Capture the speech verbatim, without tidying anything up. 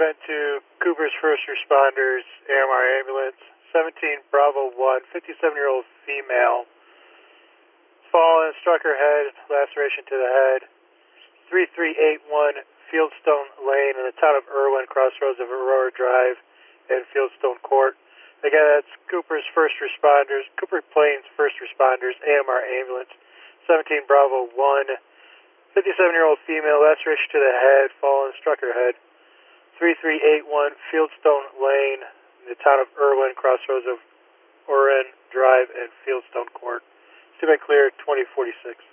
event to Cooper's First Responders, A M R Ambulance, seventeen Bravo one, fifty-seven-year-old female. Fall and struck her head, laceration to the head. three three eight one Fieldstone Lane in the town of Irwin, crossroads of Aurora Drive and Fieldstone Court. Again, that's Cooper's First Responders, Cooper Plains First Responders, A M R Ambulance, seventeen Bravo one, fifty-seven-year-old female, laceration to the head, fall and struck her head. three three eight one Fieldstone Lane in the town of Irwin, crossroads of Oren Drive and Fieldstone Court. Stay clear, twenty forty-six.